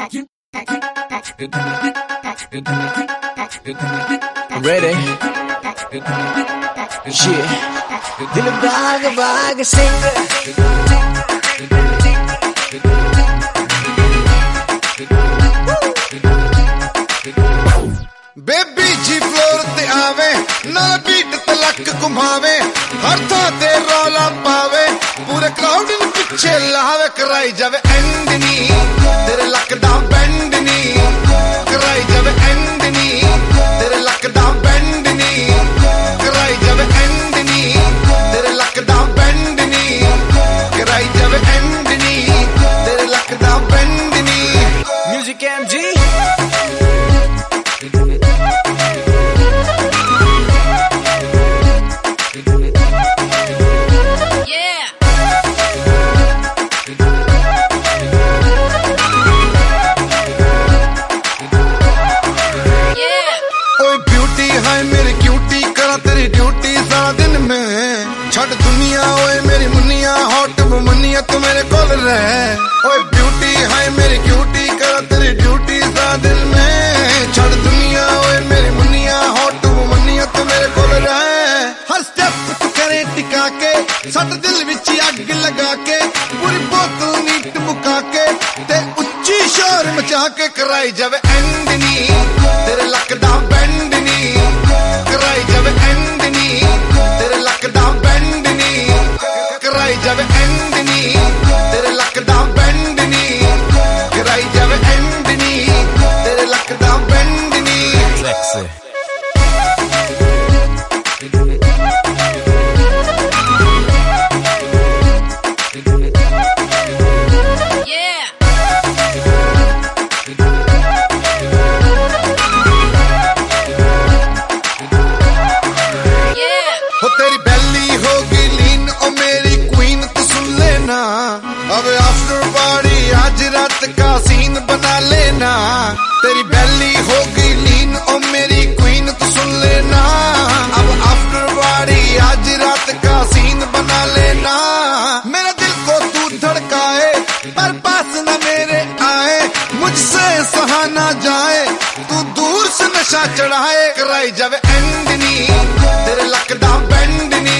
Ready? Shit. दिल भाग भाग सिंग बेबी जी फ्लोर ते आवे नाल बीट ते लक घुमावे हर थां ते रौला पावे पूरे क्राउड नु पिछे लावे कराई जावे एंड नी तेरे लक दा बैंड नी कराई जावे एंड नी तेरे लक दा बैंड नी कराई जावे एंड नी तेरे लक दा बैंड नी कराई जावे एंड नी तेरे लक दा बैंड नी म्यूजिक MG छट दुनिया ओए मेरी मुनिया हॉट वुमनिया तू मेरे कोल रह ओए ब्यूटी है मेरी क्यूटी कर तेरी ड्यूटी सा दिल में छट दुनिया ओए मेरी मुनिया हॉट वुमनिया तू मेरे कोल रह हर स्टेप तू करे टिका के सट दिल विच अग लगा के पूरी बोतल नीट मुका के ते उच्ची शोर मचा के कराई जावे एंड नी तेरे लक दा बैंड नी कराई जावे एंड नी तेरे लक दा बैंड नी कराई जावे एंड नी तेरे लक दा बैंड नी कराई जावे एंड नी तेरे लक दा बैंड नी Flexi तेरी बेली होगी लीन ओ मेरी क्वीन तू सुन लेना अब आफ्टर पार्टी आज रात का सीन बना लेना तेरी बेली होगी लीन ओ मेरी क्वीन तू सुन लेना अब आफ्टर पार्टी आज रात का सीन बना लेना मेरा दिल को तू धड़काए पर पास न मेरे आए मुझसे सहा ना जाए तू दूर से नशा चढ़ाए कराई जावे एंड नी तेरे लक दा बैंड नी